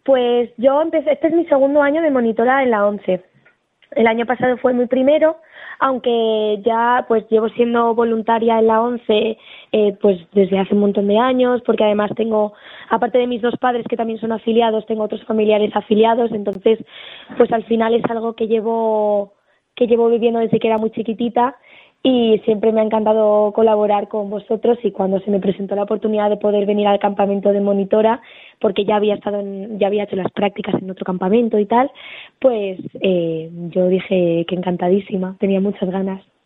Pues yo empecé, este es mi segundo año de monitora en la ONCE. El año pasado fue mi primero, aunque ya pues llevo siendo voluntaria en la ONCE pues desde hace un montón de años, porque además tengo, aparte de mis dos padres que también son afiliados, tengo otros familiares afiliados, entonces pues al final es algo que llevo viviendo desde que era muy chiquitita y siempre me ha encantado colaborar con vosotros y cuando se me presentó la oportunidad de poder venir al campamento de monitora, porque ya había hecho las prácticas en otro campamento y tal, pues yo dije que encantadísima, tenía muchas ganas.